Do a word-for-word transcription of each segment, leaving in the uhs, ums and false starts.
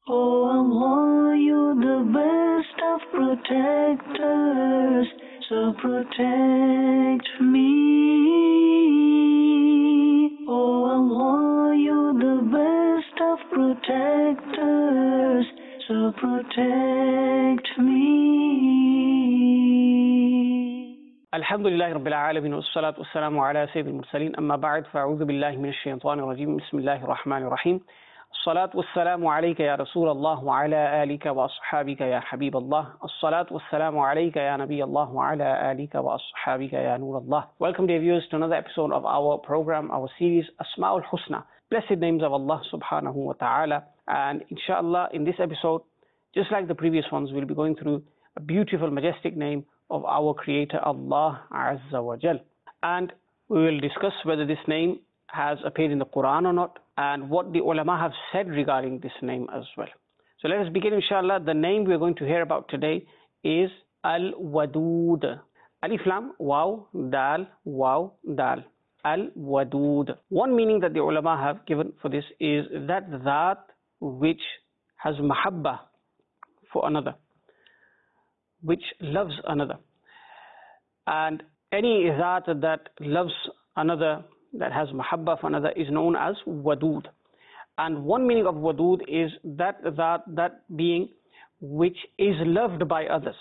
Oh Allah, you're the best of protectors, so protect me. Oh Allah, you're the best of protectors, so protect me. Alhamdulillah Rabbil Alamin, wassalatu wassalamu ala sayyidil mursaleen, amma ba'd, fa'udhu billahi minash shaitanir rajim, bismillahir rahmanir rahim. الصلاة والسلام عليك يا رسول الله وعلى آلك وأصحابك يا حبيب الله. الصلاة والسلام عليك يا نبي الله وعلى آلك وأصحابك يا نور الله. Welcome dear viewers to another episode of our program, our series Asma'ul Husna, blessed names of Allah subhanahu wa ta'ala. And inshallah in this episode, just like the previous ones, we'll be going through a beautiful majestic name of our creator Allah Azza wa Jal. And we will discuss whether this name has appeared in the Quran or not, and what the ulama have said regarding this name as well. So let us begin inshallah. The name we are going to hear about today is Al-Wadud. Alif Lam, Waw, Dal, Waw, Dal. Al-Wadud. One meaning that the ulama have given for this is that that which has mahabba for another, which loves another. And any that that loves another, that has mahabba for another, is known as wadud. And one meaning of wadud is that that that being which is loved by others.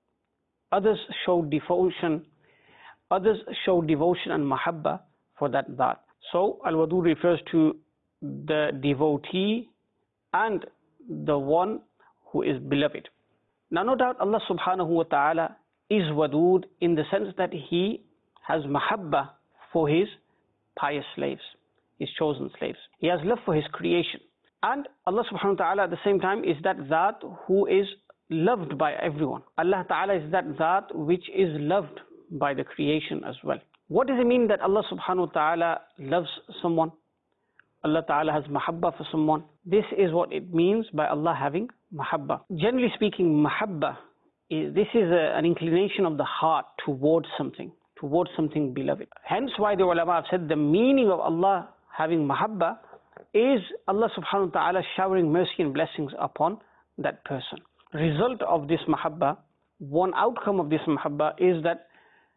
Others show devotion, others show devotion and mahabba for that that. So al-wadud refers to the devotee and the one who is beloved. Now no doubt Allah subhanahu wa ta'ala is wadud in the sense that He has mahabba for His pious slaves, His chosen slaves. He has love for His creation. And Allah subhanahu wa ta'ala at the same time is that that who is loved by everyone. Allah ta'ala is that that which is loved by the creation as well. What does it mean that Allah subhanahu wa ta'ala loves someone? Allah ta'ala has mahabba for someone. This is what it means by Allah having mahabba. Generally speaking, mahabba, is, this is a, an inclination of the heart towards something, towards something beloved. Hence why the ulama have said the meaning of Allah having mahabba is Allah subhanahu wa ta'ala showering mercy and blessings upon that person. Result of this mahabba, one outcome of this mahabba is that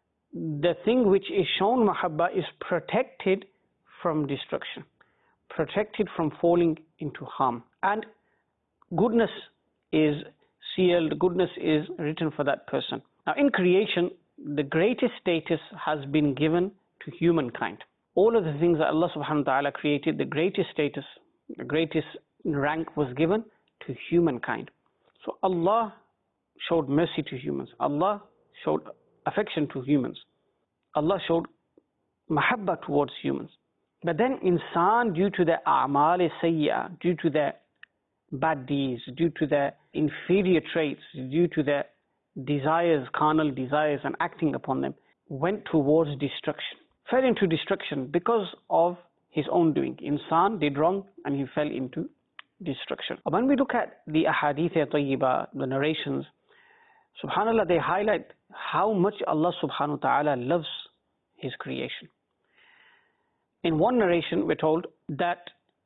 the thing which is shown mahabba is protected from destruction, protected from falling into harm. And goodness is sealed, goodness is written for that person. Now in creation, the greatest status has been given to humankind. All of the things that Allah subhanahu wa ta'ala created, the greatest status, the greatest rank was given to humankind. So Allah showed mercy to humans. Allah showed affection to humans. Allah showed mahabba towards humans. But then insan, due to their a'mal sayya, due to their bad deeds, due to their inferior traits, due to their desires, carnal desires, and acting upon them, went towards destruction, fell into destruction because of his own doing. Insan did wrong and he fell into destruction. When we look at the ahadith tayyiba, the narrations, subhanallah, they highlight how much Allah subhanahu wa ta'ala loves His creation. In one narration we're told that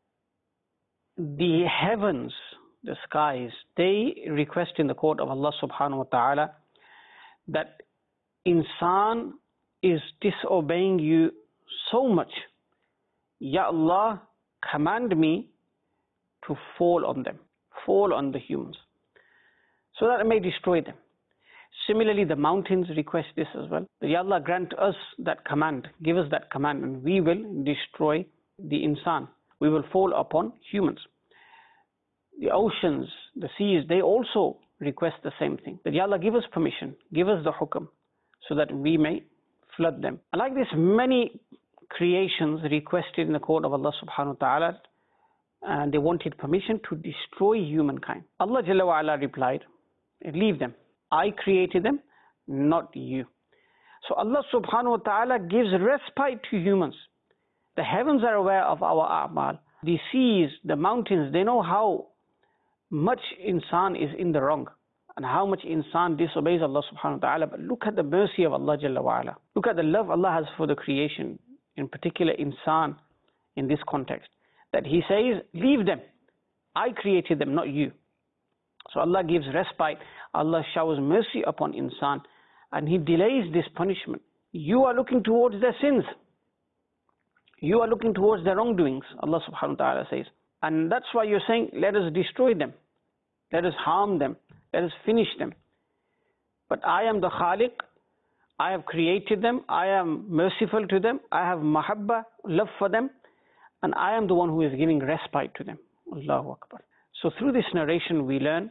the heavens, the skies, they request in the court of Allah subhanahu wa ta'ala that insan is disobeying you so much. Ya Allah, command me to fall on them, fall on the humans, so that I may destroy them. Similarly, the mountains request this as well. That Ya Allah, grant us that command, give us that command, and we will destroy the insan. We will fall upon humans. The oceans, the seas, they also request the same thing. That Ya Allah, give us permission, give us the hukam, so that we may flood them. And like this, many creations requested in the court of Allah subhanahu wa ta'ala, and they wanted permission to destroy humankind. Allah Jalla wa Ala replied, leave them. I created them, not you. So Allah subhanahu wa ta'ala gives respite to humans. The heavens are aware of our a'mal. The seas, the mountains, they know how much insan is in the wrong and how much insan disobeys Allah subhanahu wa ta'ala. But look at the mercy of Allah Jalla wa Ala. Look at the love Allah has for the creation, in particular insan in this context. That He says, leave them. I created them, not you. So Allah gives respite. Allah showers mercy upon insan, and He delays this punishment. You are looking towards their sins. You are looking towards their wrongdoings, Allah subhanahu wa ta'ala says. And that's why you're saying, let us destroy them. Let us harm them. Let us finish them. But I am the Khaliq. I have created them. I am merciful to them. I have mahabba, love for them. And I am the one who is giving respite to them. Allahu Akbar. So through this narration we learn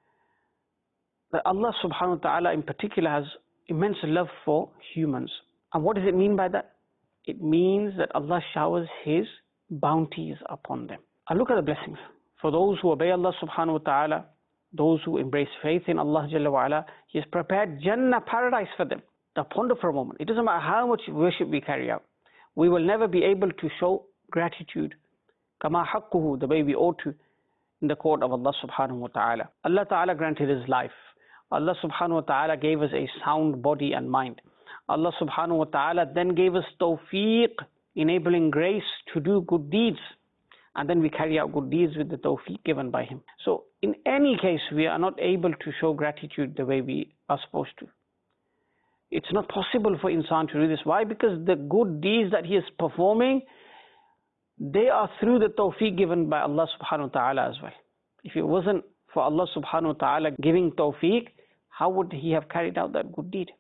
that Allah subhanahu wa ta'ala in particular has immense love for humans. And what does it mean by that? It means that Allah showers His bounties upon them. And look at the blessings. For those who obey Allah subhanahu wa ta'ala, those who embrace faith in Allah Jalla wa ala, He has prepared Jannah, paradise for them. Now ponder for a moment. It doesn't matter how much worship we carry out. We will never be able to show gratitude, kama haqquhu, the way we ought to, in the court of Allah subhanahu wa ta'ala. Allah ta'ala granted us life. Allah subhanahu wa ta'ala gave us a sound body and mind. Allah subhanahu wa ta'ala then gave us tawfiq, enabling grace to do good deeds. And then we carry out good deeds with the tawfiq given by Him. So in any case, we are not able to show gratitude the way we are supposed to. It's not possible for insan to do this. Why? Because the good deeds that he is performing, they are through the tawfiq given by Allah subhanahu wa ta'ala as well. If it wasn't for Allah subhanahu wa ta'ala giving tawfiq, how would he have carried out that good deed?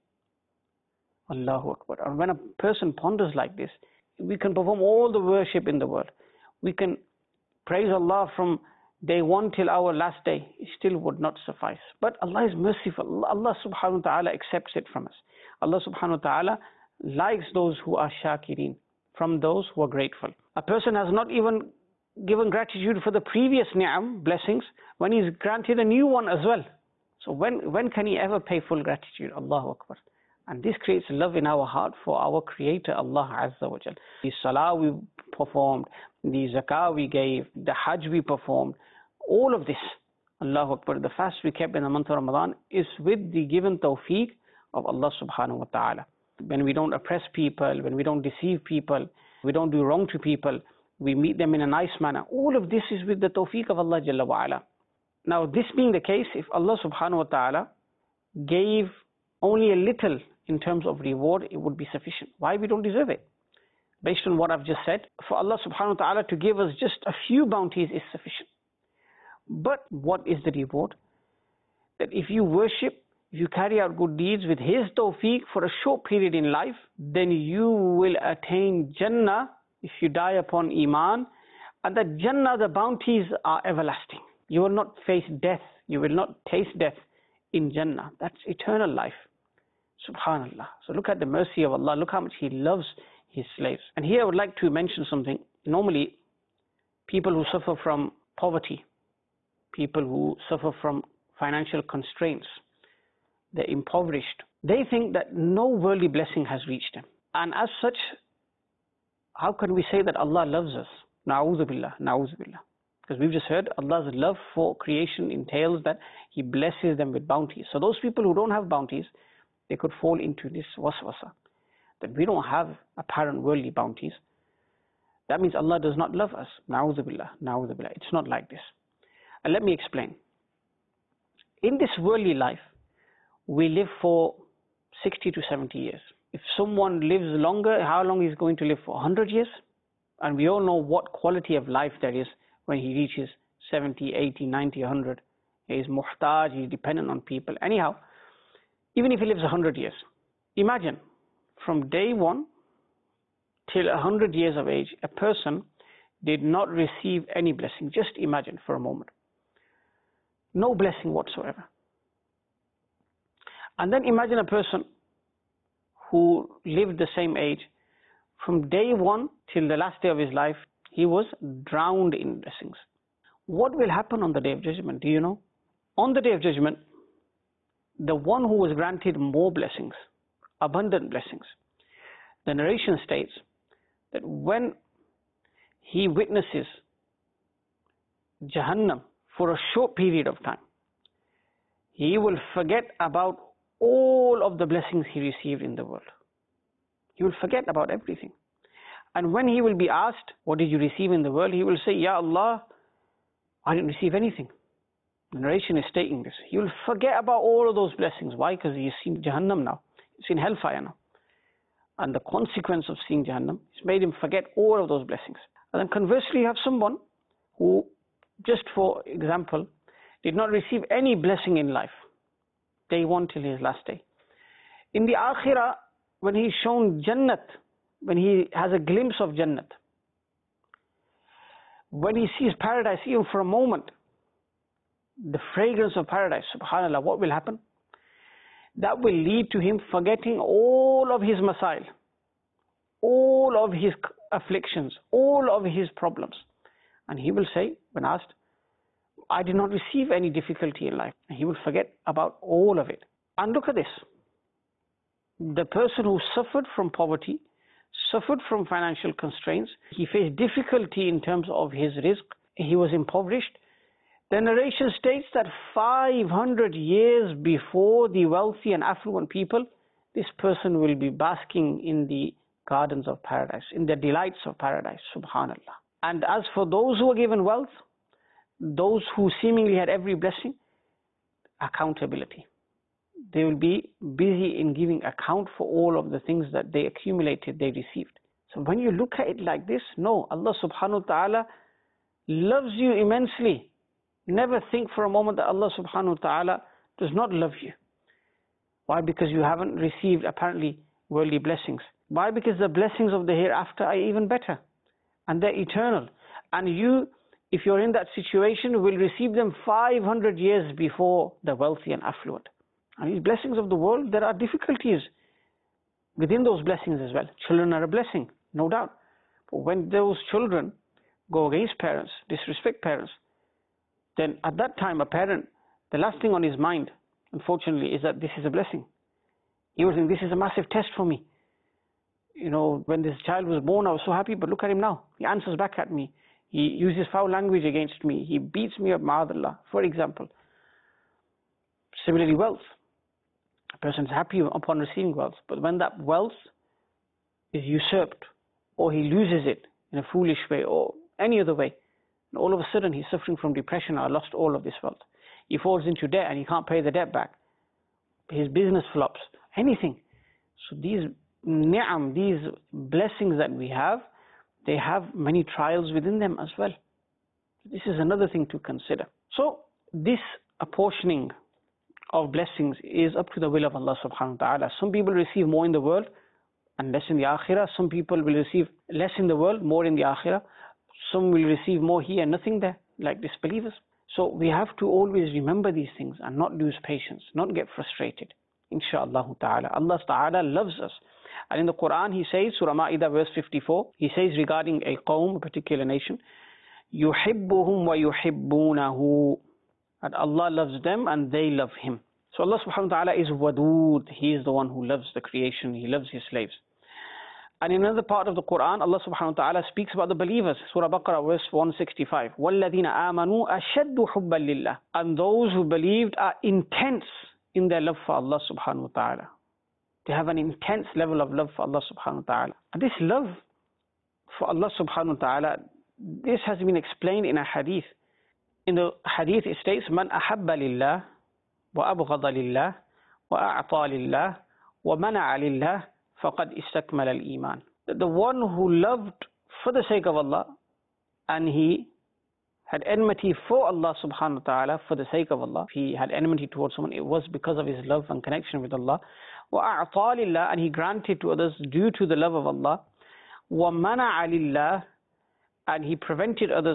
Allahu Akbar. And when a person ponders like this, we can perform all the worship in the world. We can praise Allah from day one till our last day. It still would not suffice. But Allah is merciful. Allah subhanahu wa ta'ala accepts it from us. Allah subhanahu wa ta'ala likes those who are shakirin, from those who are grateful. A person has not even given gratitude for the previous ni'am, blessings, when he's granted a new one as well. So when, when can he ever pay full gratitude? Allahu Akbar. And this creates love in our heart for our Creator, Allah Azza wa Jal. The salah we performed, the zakah we gave, the hajj we performed, all of this, Allahu Akbar, the fast we kept in the month of Ramadan is with the given tawfiq of Allah subhanahu wa ta'ala. When we don't oppress people, when we don't deceive people, we don't do wrong to people, we meet them in a nice manner. All of this is with the tawfiq of Allah Jalla wa ala. Now this being the case, if Allah subhanahu wa ta'ala gave only a little in terms of reward, it would be sufficient. Why? We don't deserve it. Based on what I've just said, for Allah subhanahu wa ta'ala to give us just a few bounties is sufficient. But what is the reward? That if you worship, if you carry out good deeds with His tawfiq for a short period in life, then you will attain Jannah if you die upon Iman. And that Jannah, the bounties are everlasting. You will not face death. You will not taste death in Jannah. That's eternal life. Subhanallah. So look at the mercy of Allah. Look how much He loves His slaves. And here I would like to mention something. Normally, people who suffer from poverty, people who suffer from financial constraints, they're impoverished, they think that no worldly blessing has reached them. And as such, how can we say that Allah loves us? Na'udhu billah, na'udhu billah. Because we've just heard Allah's love for creation entails that He blesses them with bounties. So those people who don't have bounties, they could fall into this waswasa, that we don't have apparent worldly bounties. That means Allah does not love us. Na'udhu billah, na'udhu billah. It's not like this. And let me explain. In this worldly life, we live for sixty to seventy years. If someone lives longer, how long is he going to live for? one hundred years? And we all know what quality of life there is when he reaches seventy, eighty, ninety, one hundred. He is muhtaj, he is dependent on people. Anyhow, even if he lives one hundred years, imagine from day one till one hundred years of age, a person did not receive any blessing. Just imagine for a moment. No blessing whatsoever. And then imagine a person who lived the same age. From day one till the last day of his life, he was drowned in blessings. What will happen on the Day of Judgment? Do you know? On the Day of Judgment, the one who was granted more blessings, abundant blessings, the narration states that when he witnesses Jahannam for a short period of time, he will forget about all of the blessings he received in the world. He will forget about everything. And when he will be asked, what did you receive in the world? He will say, Ya Allah, I didn't receive anything. The narration is stating this. He will forget about all of those blessings. Why? Because he's seen Jahannam now. He's seen hellfire now. And the consequence of seeing Jahannam has made him forget all of those blessings. And then conversely, you have someone who, just for example, did not receive any blessing in life, day one till his last day. In the Akhirah, when he's shown Jannat, when he has a glimpse of Jannat, when he sees paradise even for a moment, the fragrance of paradise, subhanAllah, what will happen? That will lead to him forgetting all of his masail, all of his afflictions, all of his problems. And he will say, when asked, I did not receive any difficulty in life. And he will forget about all of it. And look at this. The person who suffered from poverty, suffered from financial constraints, he faced difficulty in terms of his rizq, he was impoverished. The narration states that five hundred years before the wealthy and affluent people, this person will be basking in the gardens of paradise, in the delights of paradise, subhanallah. And as for those who were given wealth, those who seemingly had every blessing, accountability. They will be busy in giving account for all of the things that they accumulated, they received. So when you look at it like this, no, Allah subhanahu wa ta'ala loves you immensely. Never think for a moment that Allah subhanahu wa ta'ala does not love you. Why? Because you haven't received apparently worldly blessings. Why? Because the blessings of the hereafter are even better and they're eternal. And you, if you're in that situation, will receive them five hundred years before the wealthy and affluent. And these blessings of the world, there are difficulties within those blessings as well. Children are a blessing, no doubt. But when those children go against parents, disrespect parents, then at that time a parent, the last thing on his mind, unfortunately, is that this is a blessing. He was saying, this is a massive test for me. You know, when this child was born, I was so happy, but look at him now. He answers back at me. He uses foul language against me. He beats me up, ma'adallah, for example. Similarly, wealth. A person is happy upon receiving wealth, but when that wealth is usurped, or he loses it in a foolish way, or any other way, and all of a sudden he's suffering from depression, I lost all of this wealth. He falls into debt and he can't pay the debt back. His business flops, anything. So these ni'am, these blessings that we have, they have many trials within them as well. This is another thing to consider. So this apportioning of blessings is up to the will of Allah subhanahu wa ta'ala. Some people receive more in the world and less in the akhirah. Some people will receive less in the world, more in the akhirah. Some will receive more here and nothing there, like disbelievers. So we have to always remember these things and not lose patience, not get frustrated. Insha'Allah ta'ala. Allah ta'ala loves us. And in the Quran he says, Surah Ma'idah verse fifty-four, he says regarding a qawm, a particular nation, يُحِبُّهُمْ وَيُحِبُّونَهُ, that Allah loves them and they love Him. So Allah subhanahu wa ta'ala is Wadood. He is the one who loves the creation. He loves His slaves. And in another part of the Quran, Allah subhanahu wa ta'ala speaks about the believers. Surah Baqarah verse one sixty-five. وَالَّذِينَ آمَنُوا أَشَدُّ حُبًّا لِلَّهِ. And those who believed are intense in their love for Allah subhanahu wa ta'ala. They have an intense level of love for Allah subhanahu wa ta'ala. And this love for Allah subhanahu wa ta'ala, this has been explained in a hadith. In the hadith it states, مَنْ أَحَبَّ لِلَّهِ وَأَبْغَضَ لِلَّهِ وَأَعْطَى لِلَّهِ وَمَنَعَ لِلَّهِ فَقَدْ إِسْتَكْمَلَ الْإِيمَانِ. The one who loved for the sake of Allah and he had enmity for Allah subhanahu wa ta'ala, for the sake of Allah, he had enmity towards someone, it was because of his love and connection with Allah. وَأَعْطَى لِلَّهِ, and he granted to others due to the love of Allah. وَمَنَعَ لِلَّهِ, and he prevented others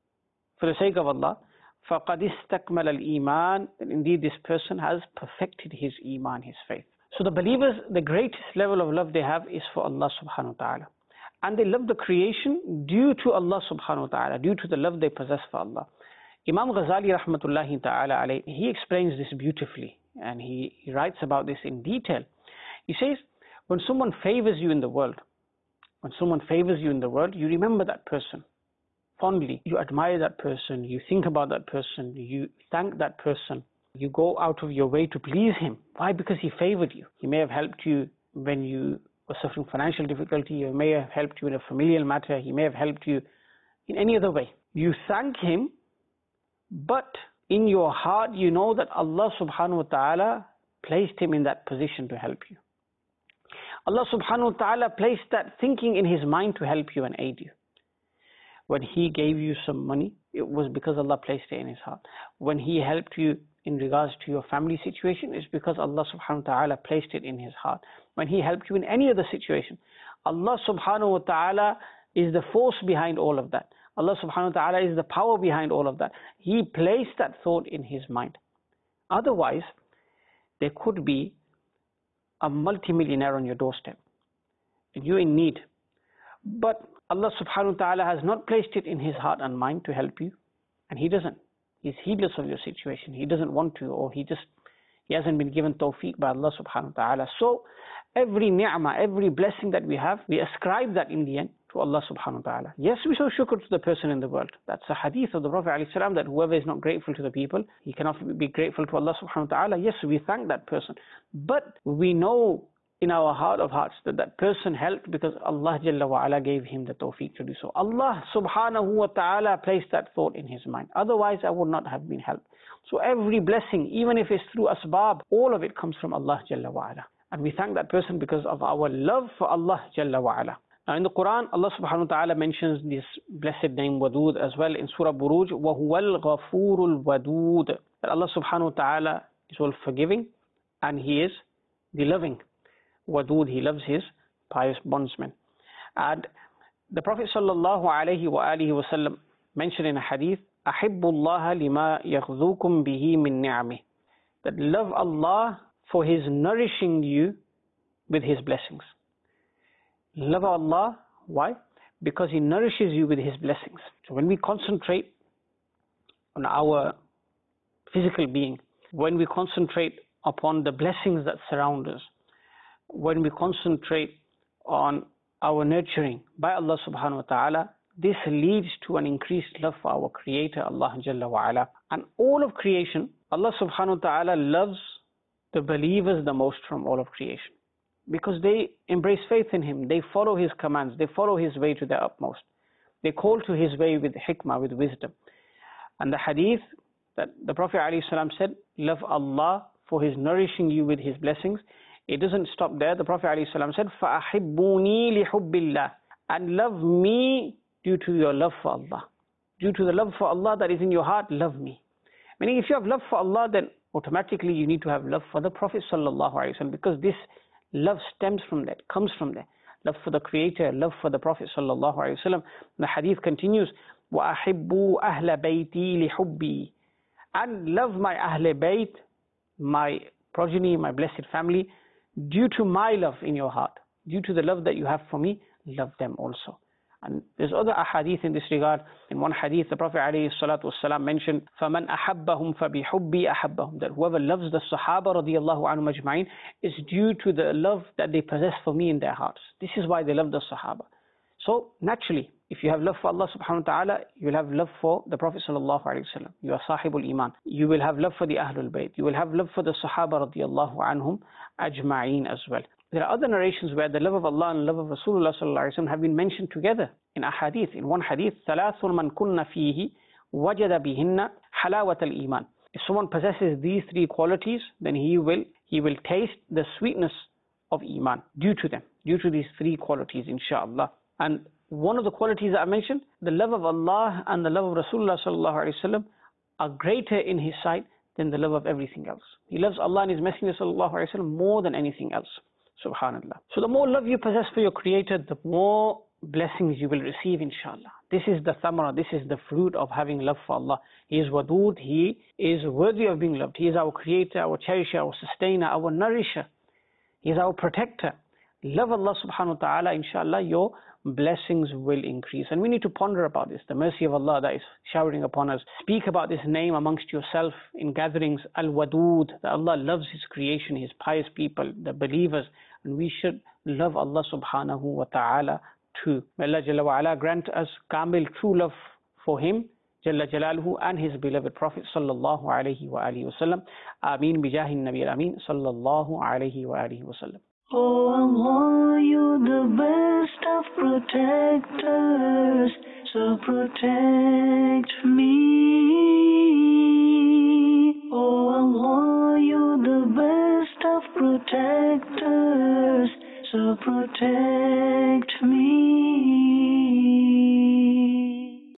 for the sake of Allah. فَقَدْ اسْتَكْمَلَ الْإِيمَانِ, and indeed this person has perfected his iman, his faith. So the believers, the greatest level of love they have is for Allah subhanahu wa ta'ala. And they love the creation due to Allah subhanahu wa ta'ala, due to the love they possess for Allah. Imam Ghazali rahmatullahi ta'ala alayhi, he explains this beautifully and he, he writes about this in detail. He says, when someone favors you in the world, when someone favors you in the world, you remember that person fondly. You admire that person, you think about that person, you thank that person. You go out of your way to please him. Why? Because he favored you. He may have helped you when you were suffering financial difficulty. He may have helped you in a familial matter. He may have helped you in any other way. You thank him But in your heart, you know that Allah subhanahu wa ta'ala placed him in that position to help you. Allah subhanahu wa ta'ala placed that thinking in his mind to help you and aid you. When he gave you some money, it was because Allah placed it in his heart. When he helped you in regards to your family situation, it's because Allah subhanahu wa ta'ala placed it in his heart. When he helped you in any other situation, Allah subhanahu wa ta'ala is the force behind all of that. Allah subhanahu wa ta'ala is the power behind all of that. He placed that thought in his mind. Otherwise, there could be a multimillionaire on your doorstep and you're in need. But Allah subhanahu wa ta'ala has not placed it in his heart and mind to help you, and he doesn't. He's heedless of your situation. He doesn't want to, or he just he hasn't been given tawfiq by Allah subhanahu wa ta'ala. So every ni'mah, every blessing that we have, we ascribe that in the end to Allah subhanahu wa ta'ala. Yes, we show shukr to the person in the world. That's a hadith of the Prophet alayhi salam, that whoever is not grateful to the people, he cannot be grateful to Allah subhanahu wa ta'ala. Yes, we thank that person. But we know in our heart of hearts that that person helped because Allah Jalla wa Ala gave him the tawfiq to do so. Allah subhanahu wa ta'ala placed that thought in his mind. Otherwise, I would not have been helped. So every blessing, even if it's through asbab, all of it comes from Allah Jalla wa Ala. And we thank that person because of our love for Allah Jalla wa Ala. Now in the Quran, Allah subhanahu wa ta'ala mentions this blessed name Wadud as well in Surah Buruj, وَهُوَ الْغَفُورُ الْوَدُودُ. That Allah subhanahu wa ta'ala is all forgiving and he is the loving. Wadud, he loves his pious bondsmen. And the Prophet sallallahu alayhi wa alihi wa sallam mentioned in a hadith, أَحِبُّ اللَّهَ لِمَا يَغْذُوكُمْ بِهِ مِن نِعْمِهِ. That love Allah for his nourishing you with his blessings. Love Allah, why? Because he nourishes you with his blessings. So when we concentrate on our physical being, when we concentrate upon the blessings that surround us, when we concentrate on our nurturing by Allah subhanahu wa ta'ala, this leads to an increased love for our Creator, Allah Jalla wa Ala. And all of creation, Allah subhanahu wa ta'ala loves the believers the most from all of creation. Because they embrace faith in him, they follow his commands, they follow his way to their utmost. They call to his way with hikmah, with wisdom. And the hadith that the Prophet ﷺ said, love Allah for his nourishing you with his blessings. It doesn't stop there. The Prophet ﷺ said, فَأَحِبُّونِي لِحُبِّ اللَّهِ. And love me due to your love for Allah. Due to the love for Allah that is in your heart, love me. Meaning if you have love for Allah, then automatically you need to have love for the Prophet ﷺ, because this love stems from that, comes from there. Love for the Creator, love for the Prophet ﷺ. The hadith continues, وَأَحِبُّوا أَهْلَ بَيْتِي لِحُبِّي. And love my Ahle Bayt, my progeny, my blessed family, due to my love in your heart, due to the love that you have for me, love them also. And there's other ahadith in this regard. In one hadith, the Prophet ﷺ mentioned, فَمَنْ أَحَبَّهُمْ فَبِحُبِّي أَحَبَّهُمْ. That whoever loves the Sahaba radiallahu anhum ajma'in is due to the love that they possess for me in their hearts. This is why they love the Sahaba. So naturally, if you have love for Allah subhanahu wa ta'ala, you will have love for the Prophet sallallahu alayhi wa sallam. You are sahibul iman. You will have love for the Ahlul Bayt. You will have love for the Sahaba radiallahu anhum ajma'in as well. There are other narrations where the love of Allah and love of Rasulullah sallallahu alayhi wa sallam have been mentioned together in a hadith. In one hadith, ثَلَاثٌ مَنْ كُنَّ فِيهِ وَجَدَ بِهِنَّ حَلَاوَةَ الْإِيمَانِ. If someone possesses these three qualities, then he will, he will taste the sweetness of Iman due to them, due to these three qualities, inshaAllah. And one of the qualities that I mentioned, the love of Allah and the love of Rasulullah sallallahu alayhi wa sallam are greater in his sight than the love of everything else. He loves Allah and his Messenger sallallahu alayhi wa sallam more than anything else. Subhanallah. So the more love you possess for your Creator, the more blessings you will receive, inshallah. This is the thamara, this is the fruit of having love for Allah. He is Wadud, He is worthy of being loved. He is our Creator, our Cherisher, our Sustainer, our Nourisher. He is our Protector. Love Allah subhanahu wa ta'ala, inshallah, your blessings will increase. And we need to ponder about this, the mercy of Allah that is showering upon us. Speak about this name amongst yourself in gatherings, Al-Wadud, that Allah loves His creation, His pious people, the believers, and we should love Allah subhanahu wa ta'ala too. May Allah Jalla wa Ala grant us kamil true love for Him, Jalla Jalaluhu, and His beloved Prophet sallallahu alayhi wa alihi wa sallam. Ameen bijahi nabi al-Ameen sallallahu alayhi wa alihi wa sallam. Oh Allah, you're the best of protectors, so protect me. protect us, so protect me.